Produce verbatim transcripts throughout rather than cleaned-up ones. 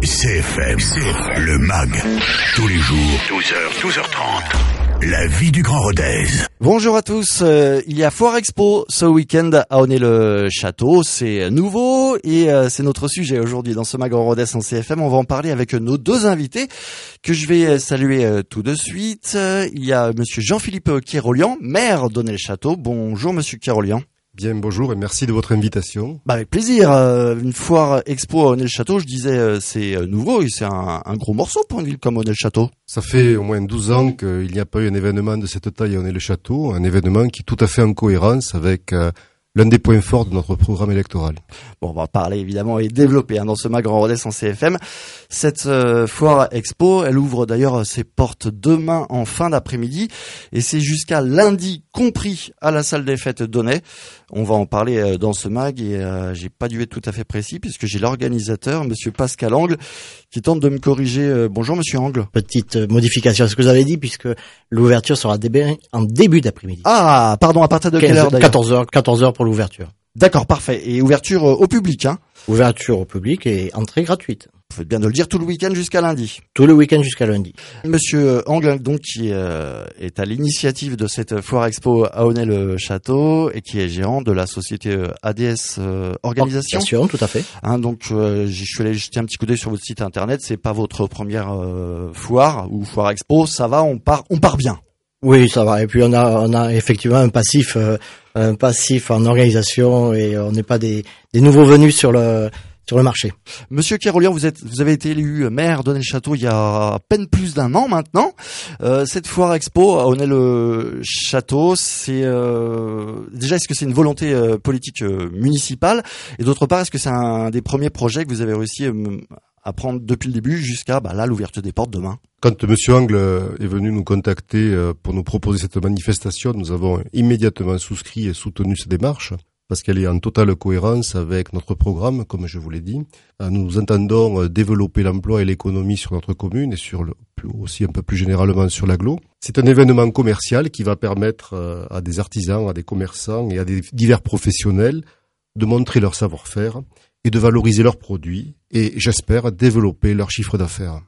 C F M, C F M, le M A G, tous les jours, douze heures, douze heures trente. La vie du Grand Rodez. Bonjour à tous, euh, il y a Foire Expo ce week-end à Onay-le-Château, c'est nouveau et euh, c'est notre sujet aujourd'hui dans ce M A G Grand Rodez en C F M. On va en parler avec nos deux invités que je vais saluer euh, tout de suite. Euh, il y a monsieur Jean-Philippe Kérolian, maire d'Onay-le-Château. Bonjour monsieur Kérolian. Bien, bonjour et merci de votre invitation. Bah avec plaisir, euh, une foire expo à Onay-le-Château, je disais euh, c'est euh, nouveau et c'est un, un gros morceau pour une ville comme Onay-le-Château. Ça fait au moins douze ans qu'il n'y a pas eu un événement de cette taille à Onay-le-Château, un événement qui est tout à fait en cohérence avec euh, l'un des points forts de notre programme électoral. Bon, on va parler évidemment et développer hein, dans ce M A G Grand Rodez en C F M. Cette euh, foire expo, elle ouvre d'ailleurs ses portes demain en fin d'après-midi et c'est jusqu'à lundi compris à la salle des fêtes d'Onay. On va en parler euh, dans ce M A G et euh, j'ai pas dû être tout à fait précis puisque j'ai l'organisateur, monsieur Pascal Angle, qui tente de me corriger. Euh, bonjour monsieur Angle. Petite modification à ce que vous avez dit puisque l'ouverture sera début, en début d'après-midi. Ah, pardon, à partir de quelle heure d'ailleurs ? quatorze heures, quatorze heures pour l'ouverture. D'accord, parfait. Et ouverture euh, au public, hein ? Ouverture au public et entrée gratuite. Vous faites bien de le dire, tout le week-end jusqu'à lundi. Tout le week-end jusqu'à lundi. Monsieur Angle, donc, qui euh, est à l'initiative de cette foire expo à Onay-le-Château et qui est gérant de la société A D S euh, Organisation. Organisation, tout à fait. Hein, donc, euh, je suis allé jeter un petit coup d'œil sur votre site internet. C'est pas votre première euh, foire ou foire expo. Ça va, on part, on part bien. Oui, ça va. Et puis on a, on a effectivement un passif, euh, un passif en organisation et on n'est pas des, des nouveaux venus sur le, sur le marché. Monsieur Kérolian, vous êtes, vous avez été élu maire d'Onay-le-Château il y a à peine plus d'un an maintenant. Euh, cette foire expo à Onay-le-Château, c'est euh, déjà est-ce que c'est une volonté euh, politique euh, municipale et d'autre part est-ce que c'est un des premiers projets que vous avez réussi euh, à prendre depuis le début jusqu'à bah, là l'ouverture des portes demain? Quand monsieur Angle est venu nous contacter pour nous proposer cette manifestation, nous avons immédiatement souscrit et soutenu cette démarche parce qu'elle est en totale cohérence avec notre programme, comme je vous l'ai dit. Nous entendons développer l'emploi et l'économie sur notre commune et sur le, aussi un peu plus généralement sur l'agglo. C'est un événement commercial qui va permettre à des artisans, à des commerçants et à des divers professionnels de montrer leur savoir-faire et de valoriser leurs produits et, j'espère, développer leur chiffre d'affaires.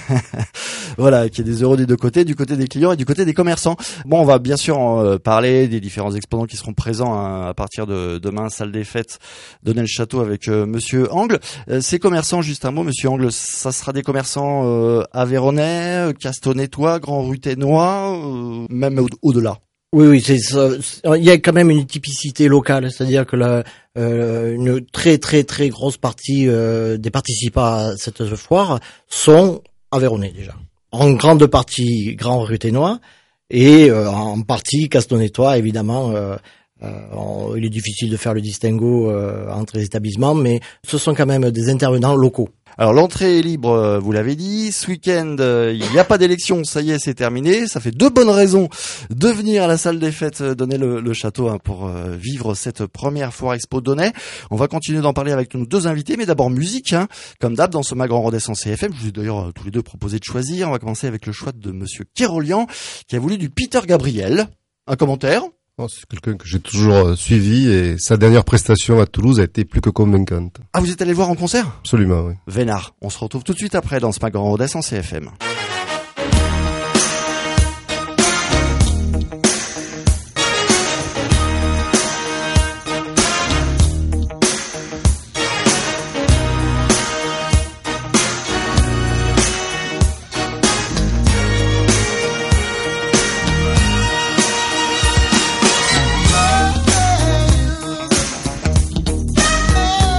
Voilà, qu'il y ait des euros des deux côtés, du côté des clients et du côté des commerçants. Bon, on va bien sûr en parler des différents exposants qui seront présents hein, à partir de demain, salle des fêtes d'Onay-le-Château avec euh, monsieur Angle. Euh, ces commerçants, juste un mot, monsieur Angle, ça sera des commerçants euh, aveyronnais, castonetois, grand-ruthénois, euh, même au- au-delà. Oui, oui, c'est ça. Il y a quand même une typicité locale, c'est-à-dire que la, euh, une très très très grosse partie euh, des participants à cette foire sont aveyronnais déjà. En grande partie grand-ruthénois et euh, en partie castonetois, évidemment. Euh, euh, on, il est difficile de faire le distinguo euh, entre les établissements, mais ce sont quand même des intervenants locaux. Alors l'entrée est libre, vous l'avez dit. Ce week-end, il n'y a pas d'élection, ça y est, c'est terminé. Ça fait deux bonnes raisons de venir à la salle des fêtes d'Onay-le-Château hein, pour euh, vivre cette première foire expo d'Onay. On va continuer d'en parler avec nos deux invités, mais d'abord musique, hein, comme d'hab dans ce M A G Grand Rodez en C F M. Je vous ai d'ailleurs tous les deux proposé de choisir. On va commencer avec le choix de monsieur Kérolian, qui a voulu du Peter Gabriel. Un commentaire ? Oh, c'est quelqu'un que j'ai toujours suivi et sa dernière prestation à Toulouse a été plus que convaincante. Ah, vous êtes allé le voir en concert ? Absolument, oui. Vénard. On se retrouve tout de suite après dans ce M A G Grand Rodez en C F M.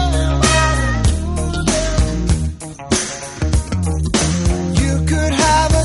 You could have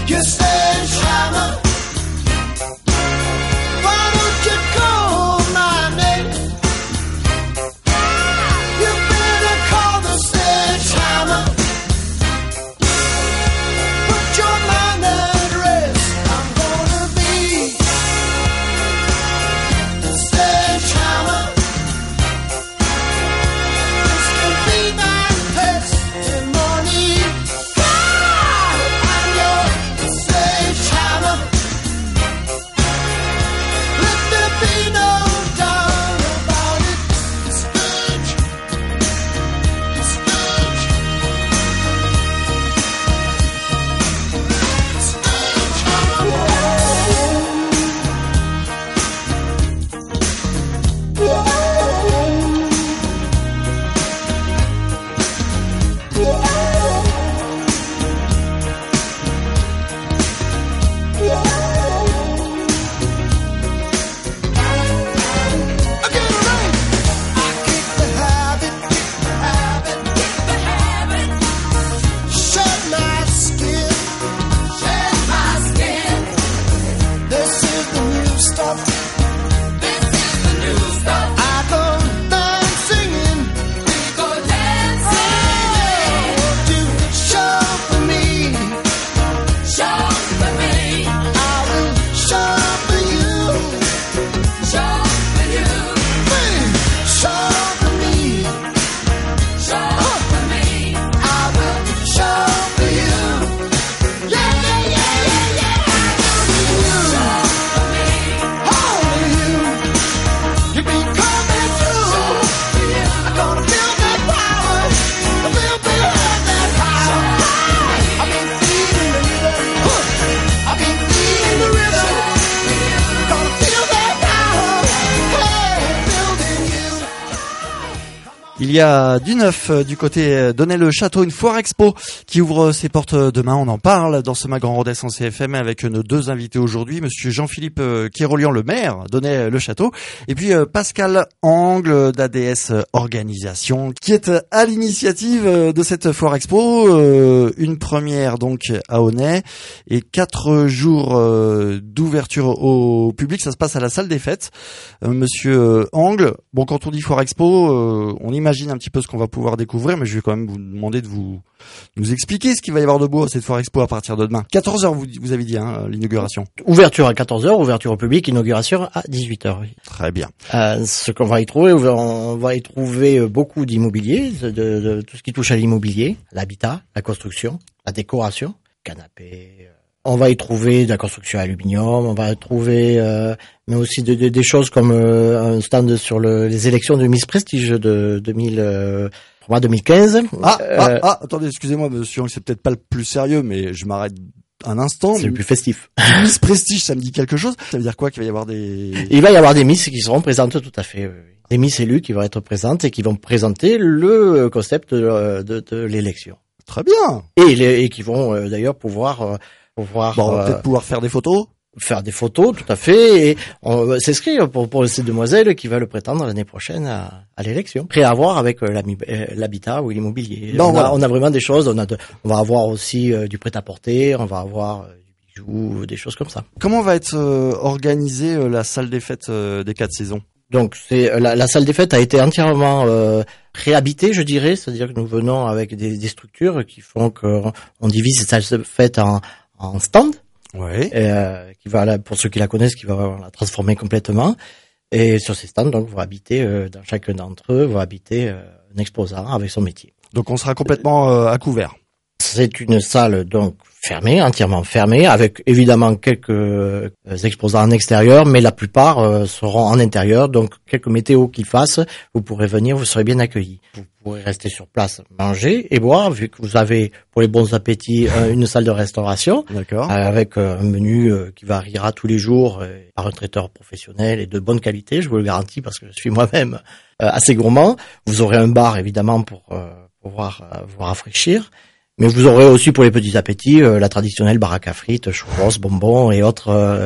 Il y a du neuf du côté d'Onnay-le-Château, une foire expo qui ouvre ses portes demain. On en parle dans ce Mag Grand Rodez en C F M avec nos deux invités aujourd'hui, monsieur Jean-Philippe Kérolian, le maire d'Onnay-le-Château, et puis Pascal Angle d'A D S Organisation, qui est à l'initiative de cette foire expo. Une première donc à Onnay et quatre jours d'ouverture au public. Ça se passe à la salle des fêtes. Monsieur Angle, bon, quand on dit foire expo, on imagine Imagine un petit peu ce qu'on va pouvoir découvrir, mais je vais quand même vous demander de vous nous expliquer ce qu'il va y avoir de beau à cette foire expo à partir de demain. quatorze heures, vous, vous avez dit, hein, l'inauguration. Ouverture à quatorze heures, ouverture au public, inauguration à dix-huit heures. Oui. Très bien. Euh, ce qu'on va y trouver, on va y trouver beaucoup d'immobilier, de, de, de tout ce qui touche à l'immobilier, l'habitat, la construction, la décoration, canapé. On va y trouver de la construction aluminium, on va y trouver, euh, mais aussi de, de, des choses comme euh, un stand sur le, les élections de Miss Prestige de deux mille, euh, deux mille quinze. Ah, euh, ah, ah, attendez, excusez-moi, monsieur, c'est peut-être pas le plus sérieux, mais je m'arrête un instant. C'est le plus festif. Miss Prestige, ça me dit quelque chose. Ça veut dire quoi, qu'il va y avoir des... Il va y avoir des Miss qui seront présentes, tout à fait. Oui. Des Miss élues qui vont être présentes et qui vont présenter le concept de, de, de l'élection. Très bien. Et, les, et qui vont euh, d'ailleurs pouvoir... Euh, pouvoir bon, on va euh, peut-être pouvoir faire des photos. Faire des photos, tout à fait, et on s'inscrire pour, pour ces demoiselles qui veulent prétendre l'année prochaine à, à l'élection. Prêt à voir avec euh, l'habitat ou l'immobilier. Non, on, voilà. a, on a vraiment des choses, on a de, on va avoir aussi euh, du prêt-à-porter, on va avoir euh, du bijou, des choses comme ça. Comment va être euh, organisée euh, la salle des fêtes euh, des quatre saisons? Donc c'est la, la salle des fêtes a été entièrement euh, réhabitée, je dirais, c'est-à-dire que nous venons avec des, des structures qui font qu'on on divise cette salle des fêtes en, en stand. Ouais. Euh, qui va, pour ceux qui la connaissent, qui va la transformer complètement. Et sur ces stands, donc, vous habitez, euh, dans chacun d'entre eux, vous habitez euh, un exposant avec son métier. Donc on sera complètement euh, à couvert. C'est une salle donc fermée, entièrement fermée, avec évidemment quelques euh, exposants en extérieur, mais la plupart euh, seront en intérieur. Donc quelques météos qu'il fasse, vous pourrez venir, vous serez bien accueillis. Vous pourrez rester sur place, manger et boire, vu que vous avez pour les bons appétits euh, une salle de restauration. D'accord. Euh, avec euh, un menu euh, qui variera tous les jours euh, par un traiteur professionnel et de bonne qualité, je vous le garantis parce que je suis moi-même euh, assez gourmand. Vous aurez un bar évidemment pour euh, pouvoir euh, vous rafraîchir. Mais vous aurez aussi pour les petits appétits euh, la traditionnelle baraque à frites, churros, bonbons et autres euh,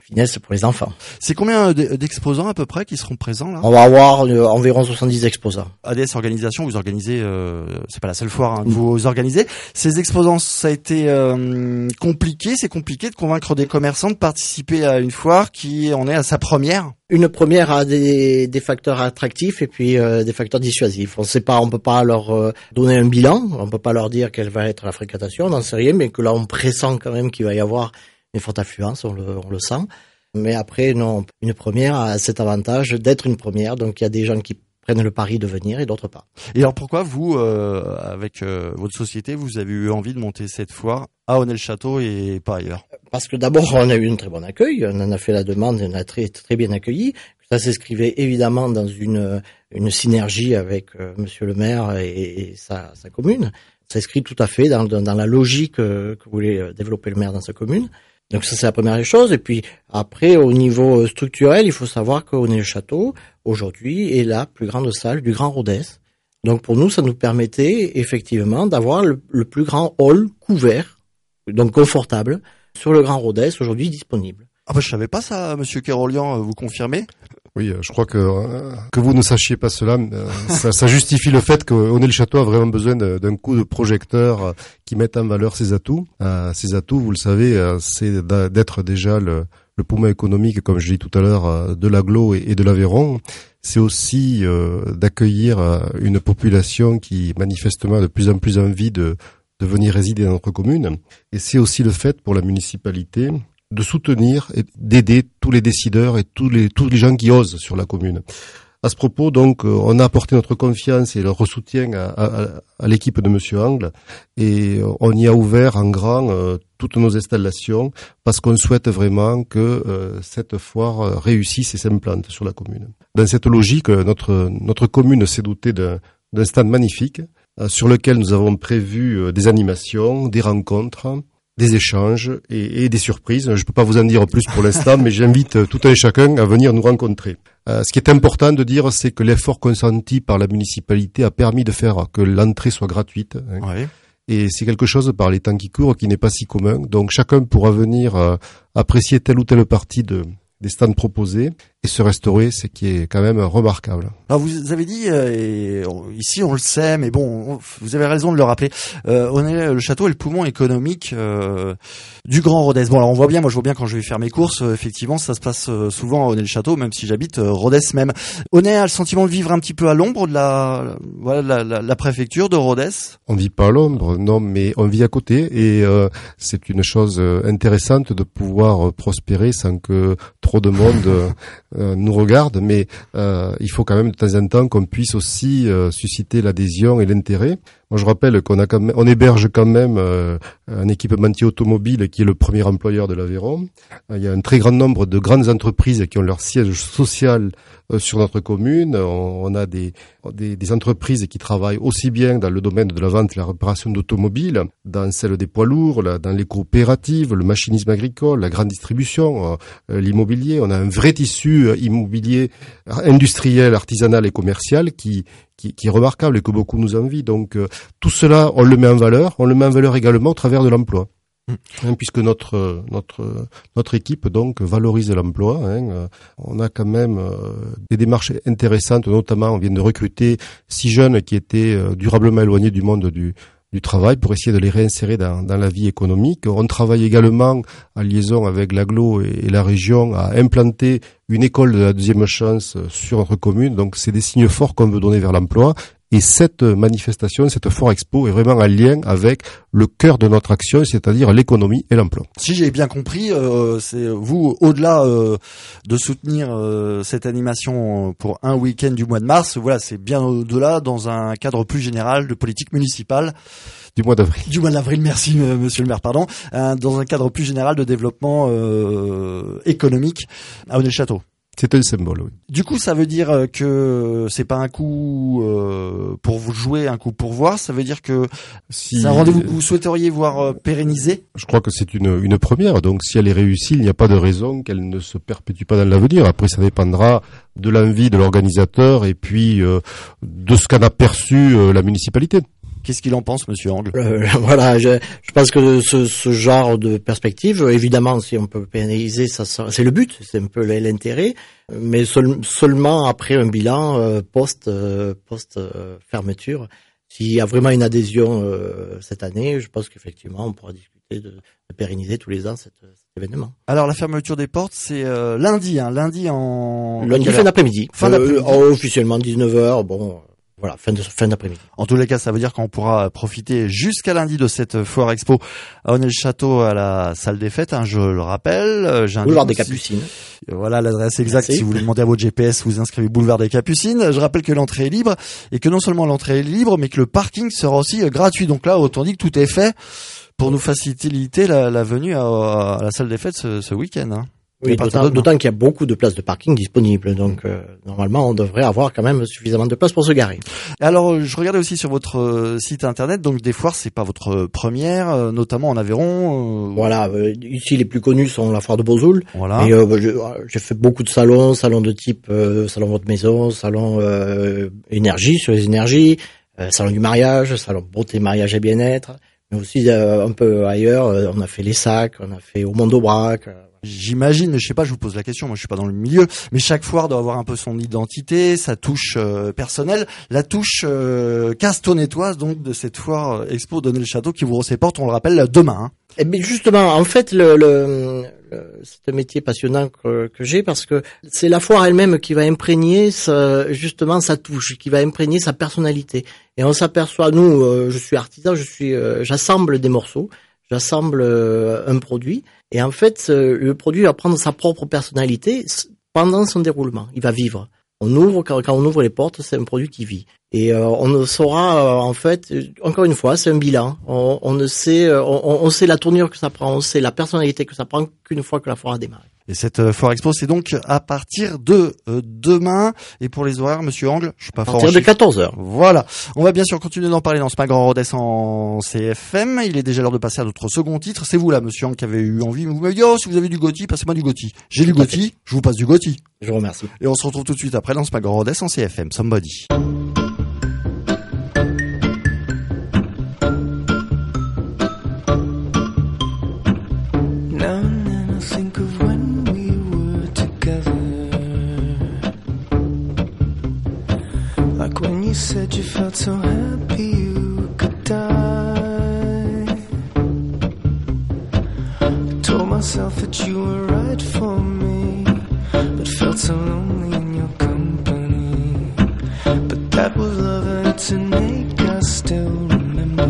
finesse pour les enfants. C'est combien d'exposants à peu près qui seront présents là? On va avoir euh, environ soixante-dix exposants. A D S Organisation, vous organisez, euh, c'est pas la seule foire hein, que vous organisez. Ces exposants, ça a été euh, compliqué, c'est compliqué de convaincre des commerçants de participer à une foire qui en est à sa première. Une première a des, des facteurs attractifs et puis euh, des facteurs dissuasifs. On sait pas, on peut pas leur euh, donner un bilan, on peut pas leur dire quelle va être la fréquentation, on n'en sait rien, mais que là on pressent quand même qu'il va y avoir une forte affluence, on le, on le sent. Mais après, non, une première a cet avantage d'être une première, donc il y a des gens qui prennent le pari de venir et d'autres pas. Et alors pourquoi vous, euh, avec euh, votre société, vous avez eu envie de monter cette foire à Honnay-le-Château et pas ailleurs? Parce que d'abord, on a eu un très bon accueil, on en a fait la demande et on a très très bien accueilli. Ça s'inscrivait évidemment dans une une synergie avec euh, Monsieur le maire et, et sa, sa commune. Ça s'inscrit tout à fait dans, dans, dans la logique euh, que voulait développer le maire dans sa commune. Donc ça, c'est la première chose. Et puis après, au niveau structurel, il faut savoir qu'Honnay-le-Château, aujourd'hui, est la plus grande salle du Grand Rodez. Donc pour nous, ça nous permettait effectivement d'avoir le, le plus grand hall couvert, donc confortable, sur le Grand Rodez, aujourd'hui disponible. Ah bah je savais pas ça, Monsieur Kérolian, vous confirmez? Oui, je crois que euh, que vous ne sachiez pas cela, euh, ça, ça justifie le fait que Honnay-le-Château a vraiment besoin de, d'un coup de projecteur euh, qui mette en valeur ses atouts. Euh, ses atouts, vous le savez, euh, c'est d'être déjà le, le poumon économique, comme je l'ai dit tout à l'heure, euh, de l'Aglo et, et de l'Aveyron. C'est aussi euh, d'accueillir euh, une population qui manifestement a de plus en plus envie de, de venir résider dans notre commune. Et c'est aussi le fait pour la municipalité de soutenir et d'aider tous les décideurs et tous les tous les gens qui osent sur la commune. À ce propos, donc, on a apporté notre confiance et notre soutien à, à, à l'équipe de Monsieur Angle et on y a ouvert en grand euh, toutes nos installations parce qu'on souhaite vraiment que euh, cette foire réussisse et s'implante sur la commune. Dans cette logique, notre notre commune s'est dotée d'un, d'un stand magnifique euh, sur lequel nous avons prévu euh, des animations, des rencontres, des échanges et, et des surprises. Je ne peux pas vous en dire plus pour l'instant, mais j'invite tout un et chacun à venir nous rencontrer. Euh, ce qui est important de dire, c'est que l'effort consenti par la municipalité a permis de faire que l'entrée soit gratuite. Hein. Oui. Et c'est quelque chose par les temps qui courent qui n'est pas si commun. Donc chacun pourra venir euh, apprécier telle ou telle partie de des stands proposés et se restaurer, ce qui est quand même remarquable. Alors vous avez dit, euh, et on, ici on le sait, mais bon, on, vous avez raison de le rappeler, euh, Honnay-le-Château est le poumon économique euh, du Grand Rodez. Bon alors on voit bien, moi je vois bien quand je vais faire mes courses, euh, effectivement ça se passe euh, souvent à Honnay-le-Château, même si j'habite euh, Rodez même. Honnay a le sentiment de vivre un petit peu à l'ombre de la, voilà, la, la, la préfecture de Rodez. On vit pas à l'ombre, non, mais on vit à côté et euh, c'est une chose intéressante de pouvoir euh, prospérer sans que trop de monde euh, nous regarde, mais euh, il faut quand même de temps en temps qu'on puisse aussi euh, susciter l'adhésion et l'intérêt. Moi, je rappelle qu'on a quand même, on héberge quand même euh, un équipementier automobile qui est le premier employeur de l'Aveyron. Euh, il y a un très grand nombre de grandes entreprises qui ont leur siège social euh, sur notre commune. On, on a des, des, des entreprises qui travaillent aussi bien dans le domaine de la vente et la réparation d'automobiles, dans celle des poids lourds, là, dans les coopératives, le machinisme agricole, la grande distribution, euh, l'immobilier. On a un vrai tissu euh, immobilier industriel, artisanal et commercial qui Qui, qui est remarquable et que beaucoup nous envient. Donc euh, tout cela, on le met en valeur. On le met en valeur également au travers de l'emploi, mmh. hein, puisque notre notre notre équipe donc valorise l'emploi. Hein. Euh, on a quand même euh, des démarches intéressantes, notamment on vient de recruter six jeunes qui étaient euh, durablement éloignés du monde du du travail pour essayer de les réinsérer dans, dans la vie économique. On travaille également en liaison avec l'Aglo et, et la région à implanter une école de la deuxième chance sur notre commune. Donc c'est des signes forts qu'on veut donner vers l'emploi. Et cette manifestation, cette Foire Expo est vraiment en lien avec le cœur de notre action, c'est-à-dire l'économie et l'emploi. Si j'ai bien compris, euh, c'est vous, au-delà euh, de soutenir euh, cette animation pour un week-end du mois de mars, voilà, c'est bien au-delà dans un cadre plus général de politique municipale. Du mois d'avril. Du mois d'avril, merci euh, monsieur le maire, pardon. Euh, dans un cadre plus général de développement euh, économique à Honnay-le-Château. C'est un symbole, oui. Du coup, ça veut dire que c'est pas un coup euh, pour vous jouer, un coup pour voir. Ça veut dire que si, c'est un rendez-vous que vous souhaiteriez voir euh, pérennisé. Je crois que c'est une, une première. Donc, si elle est réussie, il n'y a pas de raison qu'elle ne se perpétue pas dans l'avenir. Après, ça dépendra de l'envie de l'organisateur et puis euh, de ce qu'en a perçu euh, la municipalité. Qu'est-ce qu'il en pense, Monsieur Angle? euh, Voilà, je, je pense que ce, ce genre de perspective, évidemment, si on peut pénaliser, ça, ça c'est le but, c'est un peu l'intérêt, mais seul, seulement après un bilan euh, post euh, post euh, fermeture. S'il y a vraiment une adhésion euh, cette année, je pense qu'effectivement, on pourra discuter de, de pérenniser tous les ans cet, cet événement. Alors la fermeture des portes, c'est euh, lundi, hein, lundi en lundi fin d'après-midi. Fin d'après-midi. Euh, officiellement dix-neuf heures. Bon. Voilà, fin, de, fin d'après-midi. En tous les cas, ça veut dire qu'on pourra profiter jusqu'à lundi de cette foire expo à Honnay-le-Château à la salle des fêtes, hein, je le rappelle. Boulevard des Capucines. Voilà l'adresse exacte. Merci. Si vous voulez demander à votre G P S, vous inscrivez Boulevard des Capucines. Je rappelle que l'entrée est libre et que non seulement l'entrée est libre, mais que le parking sera aussi gratuit. Donc là, autant dit que tout est fait pour nous faciliter la, la venue à, à la salle des fêtes ce, ce week-end. Hein. Oui, d'autant, d'autant qu'il y a beaucoup de places de parking disponibles, donc euh, normalement on devrait avoir quand même suffisamment de place pour se garer. Alors je regardais aussi sur votre euh, site internet, donc des foires c'est pas votre première, euh, notamment en Aveyron. Euh... Voilà, euh, ici les plus connus sont la foire de Bozoul. Voilà. Et, euh, je, j'ai fait beaucoup de salons, salons de type euh, salon votre maison, salon euh, énergie sur les énergies, euh, salon du mariage, salon beauté, mariage et bien-être, mais aussi euh, un peu ailleurs. Euh, on a fait les sacs, on a fait au Monde-Aubrac. Euh, J'imagine, mais je sais pas, je vous pose la question, moi je suis pas dans le milieu, mais chaque foire doit avoir un peu son identité, sa touche euh, personnelle, la touche euh, castonetoise donc de cette foire euh, expo d'Honnay-le-Château qui vous reporte, on le rappelle, demain. Hein. Eh bien justement, en fait, le, le, le c'est un métier passionnant que, que j'ai parce que c'est la foire elle-même qui va imprégner sa, justement sa touche, qui va imprégner sa personnalité. Et on s'aperçoit, nous, euh, je suis artisan, je suis, euh, j'assemble des morceaux, j'assemble euh, un produit. Et en fait, le produit va prendre sa propre personnalité pendant son déroulement. Il va vivre. On ouvre, quand, quand on ouvre les portes, c'est un produit qui vit. Et euh, on ne saura, euh, en fait, encore une fois, c'est un bilan. On, on ne sait, on, on sait la tournure que ça prend, on sait la personnalité que ça prend qu'une fois que la foire a démarré. Et cette euh, foire expo, c'est donc à partir de euh, demain. Et pour les horaires, Monsieur Angle, je suis pas fort. À partir de quatorze heures. Voilà. On va bien sûr continuer d'en parler dans ce Mag Grand Rodez en C F M. Il est déjà l'heure de passer à notre second titre. C'est vous là, Monsieur Angle, qui avez eu envie. Vous m'avez dit, oh, si vous avez du Gotti, passez-moi du Gotti. J'ai du Gotti, je vous passe du Gotti. Je vous remercie. Et on se retrouve tout de suite après dans ce Mag Grand Rodez en C F M. Somebody. You said you felt so happy you could die. I told myself that you were right for me, but felt so lonely in your company. But that was love and it's innate, I still remember.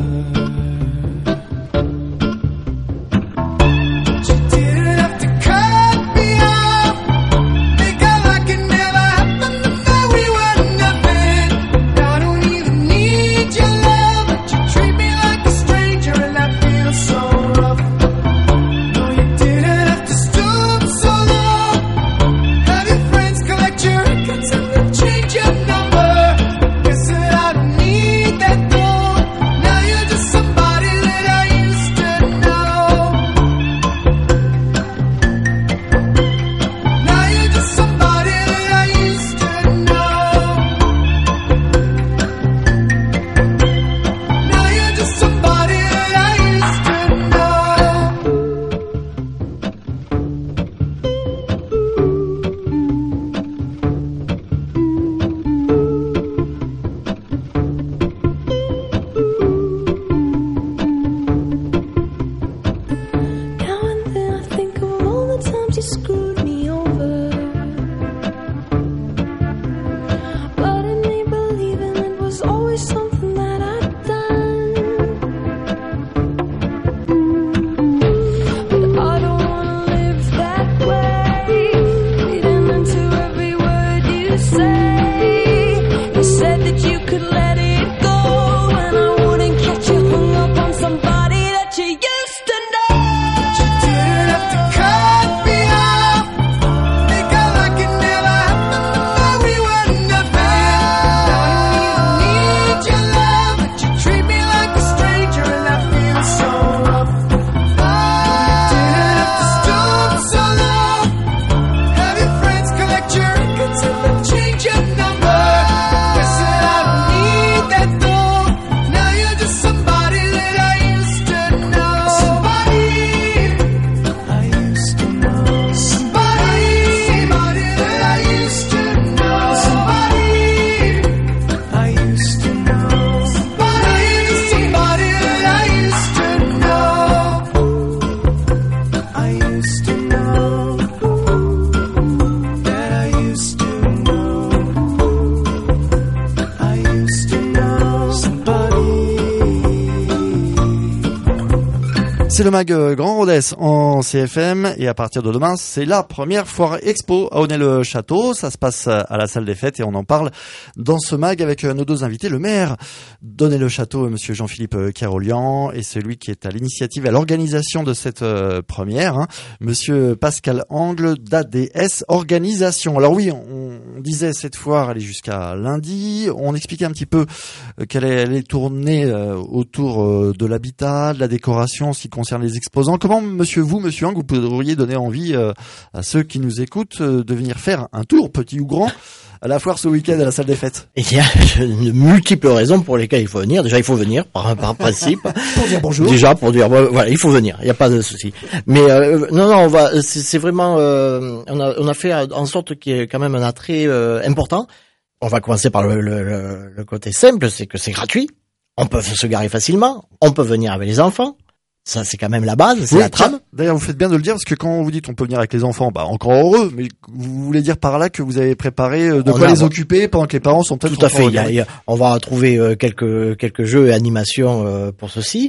C'est le mag euh, Grand Rodez en C F M et à partir de demain, c'est la première foire expo à Aunay-le-Château. Ça se passe à la salle des fêtes et on en parle dans ce mag avec nos deux invités, le maire d'Aunay-le-Château, monsieur Jean-Philippe Kerolian, et celui qui est à l'initiative, à l'organisation de cette euh, première, hein, monsieur Pascal Angle d'A D S Organisation. Alors oui, on, on disait cette foire, elle est jusqu'à lundi. On expliquait un petit peu euh, qu'elle est, elle est tournée euh, autour euh, de l'habitat, de la décoration, en ce qui concerne les exposants. Comment, monsieur, vous, monsieur Angle, vous pourriez donner envie euh, à ceux qui nous écoutent euh, de venir faire un tour, petit ou grand, à la foire ce week-end à la salle des fêtes? Il y a de multiples raisons pour lesquelles il faut venir. Déjà, il faut venir par, par principe. Pour dire bonjour. Déjà, pour dire voilà, il faut venir. Il n'y a pas de souci. Mais euh, non, non, on va. C'est, c'est vraiment. Euh, on a, on a fait en sorte qu'il y ait quand même un attrait euh, important. On va commencer par le, le, le, le côté simple, c'est que c'est gratuit. On peut se garer facilement. On peut venir avec les enfants. Ça, c'est quand même la base, c'est Oui, la trame. D'ailleurs, vous faites bien de le dire, parce que quand vous dites on peut venir avec les enfants, bah encore heureux, mais vous voulez dire par là que vous avez préparé de On quoi a- les occuper pendant que les parents sont peut-être Tout à encore fait. Il y a- regardés. il y a- on va trouver euh, quelques quelques jeux et animations euh, pour ceci.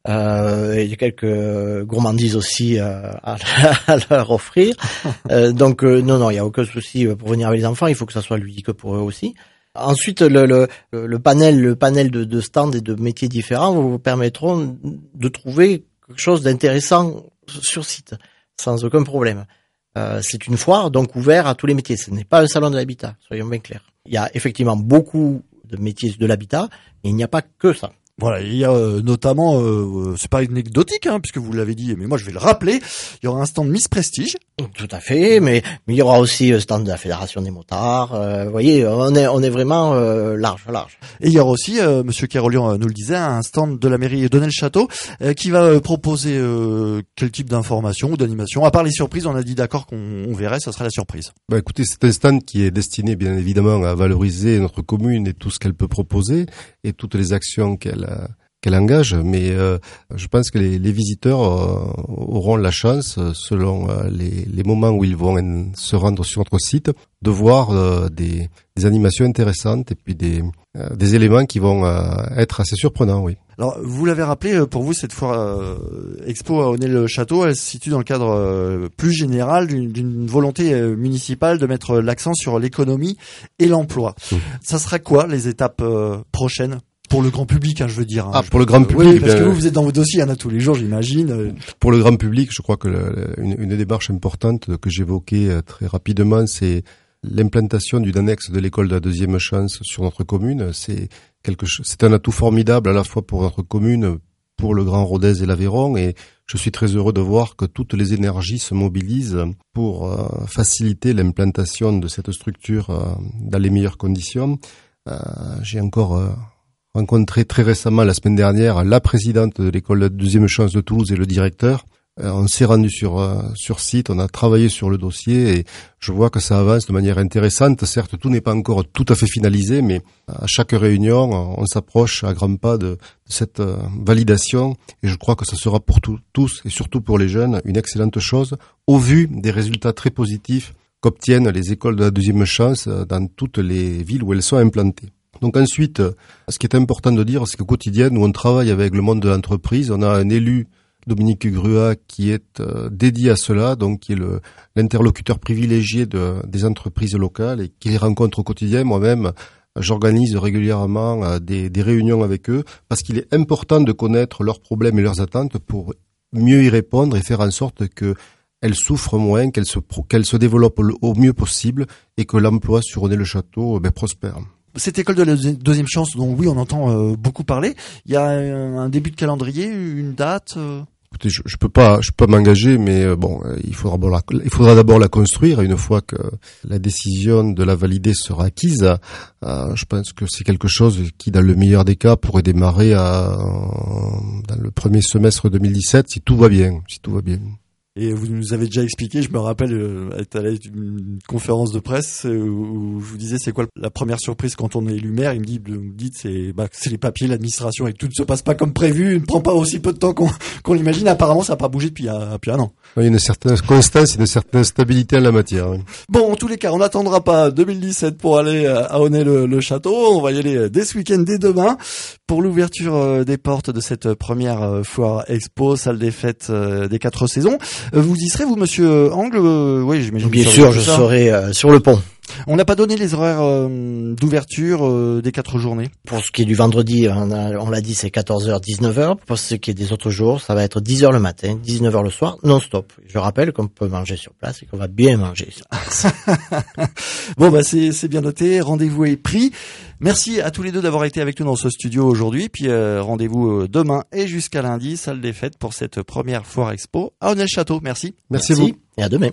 Euh, et quelques gourmandises aussi euh, à, à leur offrir. Euh, donc euh, non, non, il y a aucun souci pour venir avec les enfants. Il faut que ça soit ludique pour eux aussi. Ensuite, le, le, le panel, le panel de, de stands et de métiers différents vous permettront de trouver quelque chose d'intéressant sur site, sans aucun problème. Euh, c'est une foire donc ouverte à tous les métiers. Ce n'est pas un salon de l'habitat, soyons bien clairs. Il y a effectivement beaucoup de métiers de l'habitat, mais il n'y a pas que ça. Voilà, il y a euh, notamment, euh, c'est pas anecdotique, hein, puisque vous l'avez dit, mais moi je vais le rappeler, il y aura un stand Miss Prestige. Tout à fait, mais, mais il y aura aussi le stand de la Fédération des motards. Euh, vous voyez, on est on est vraiment euh, large, large. Et il y aura aussi, euh, monsieur Kerolian euh, nous le disait, un stand de la mairie d'Aunay-le-Château euh, qui va euh, proposer euh, quel type d'information ou d'animation. À part les surprises, on a dit d'accord qu'on on verrait, ça sera la surprise. Bah écoutez, c'est un stand qui est destiné bien évidemment à valoriser notre commune et tout ce qu'elle peut proposer et toutes les actions qu'elle euh, qu'elle engage, mais euh, je pense que les, les visiteurs euh, auront la chance, euh, selon euh, les, les moments où ils vont en- se rendre sur notre site, de voir euh, des, des animations intéressantes et puis des, euh, des éléments qui vont euh, être assez surprenants, oui. Alors, vous l'avez rappelé, euh, pour vous, cette foire euh, expo à Aunay-le-Château, elle se situe dans le cadre euh, plus général d'une, d'une volonté euh, municipale de mettre l'accent sur l'économie et l'emploi. Mmh. Ça sera quoi les étapes euh, prochaines pour le grand public, hein, je veux dire. hein. Ah, Je- pour le grand euh, public, Oui, parce que ben, vous, vous êtes dans vos dossiers, il y en a tous les jours, j'imagine. euh. Pour le grand public, je crois que le- le- une, une démarche importante que j'évoquais euh, très rapidement, c'est l'implantation d'une annexe de l'école de la deuxième chance sur notre commune. C'est quelque chose, c'est un atout formidable à la fois pour notre commune, pour le Grand Rodez et l'Aveyron, et je suis très heureux de voir que toutes les énergies se mobilisent pour euh, faciliter l'implantation de cette structure euh, dans les meilleures conditions. Euh, j'ai encore euh, rencontré très récemment, la semaine dernière, la présidente de l'école de deuxième chance de Toulouse et le directeur. Euh, on s'est rendu sur euh, sur site, on a travaillé sur le dossier et je vois que ça avance de manière intéressante. Certes, tout n'est pas encore tout à fait finalisé, mais à chaque réunion, on s'approche à grands pas de, de cette euh, validation et je crois que ce sera pour tout- tous et surtout pour les jeunes une excellente chose au vu des résultats très positifs qu'obtiennent les écoles de la deuxième chance euh, dans toutes les villes où elles sont implantées. Donc ensuite, euh, ce qui est important de dire, c'est qu'au quotidien, nous on travaille avec le monde de l'entreprise. On a un élu, Dominique Grua, qui est euh, dédié à cela, donc qui est le, l'interlocuteur privilégié de, des entreprises locales et qui les rencontre au quotidien. Moi-même, j'organise régulièrement euh, des, des réunions avec eux parce qu'il est important de connaître leurs problèmes et leurs attentes pour mieux y répondre et faire en sorte que elles souffrent moins, qu'elles se, pro- qu'elles se développent le- au mieux possible et que l'emploi sur Aunay-le-Château euh, ben, prospère. Cette école de la deuxi- deuxième chance, dont oui, on entend euh, beaucoup parler, il y a un, un début de calendrier, une date euh Écoutez, je, je peux pas, je peux pas m'engager, mais euh, bon, euh, il faudra d'abord la, il faudra d'abord la construire. Une fois que la décision de la valider sera acquise, euh, je pense que c'est quelque chose qui, dans le meilleur des cas, pourrait démarrer à, dans le premier semestre deux mille dix-sept, si tout va bien, si tout va bien. Et vous nous avez déjà expliqué, je me rappelle, euh, être allé à une conférence de presse euh, où je vous disais c'est quoi la première surprise quand on est élu maire. Il me dit, vous me dites c'est bah, c'est les papiers, l'administration et que tout ne se passe pas comme prévu, ne prend pas aussi peu de temps qu'on qu'on l'imagine. Apparemment, ça n'a pas bougé depuis, euh, depuis un an. Il y a une certaine constance, une certaine stabilité en la matière. Oui. Bon, en tous les cas, on n'attendra pas deux mille dix-sept pour aller à Aunay-le-Château. On va y aller dès ce week-end, dès demain, pour l'ouverture des portes de cette première foire expo, salle des fêtes des quatre saisons. Vous y serez, vous, monsieur Angle? Oui, j'imagine. Bien sûr, je serai euh, sur le pont. On n'a pas donné les horaires euh, d'ouverture euh, des quatre journées. Pour ce qui est du vendredi, on, a, on l'a dit, c'est quatorze heures, dix-neuf heures. Pour ce qui est des autres jours, ça va être dix heures le matin, dix-neuf heures le soir, non-stop. Je rappelle qu'on peut manger sur place et qu'on va bien manger sur place. Bon, bah c'est, c'est bien noté. Rendez-vous est pris. Merci à tous les deux d'avoir été avec nous dans ce studio aujourd'hui. Puis euh, rendez-vous demain et jusqu'à lundi, salle des fêtes, pour cette première foire expo à Aunay-le-Château. Merci. Merci, Merci à vous. Et à demain.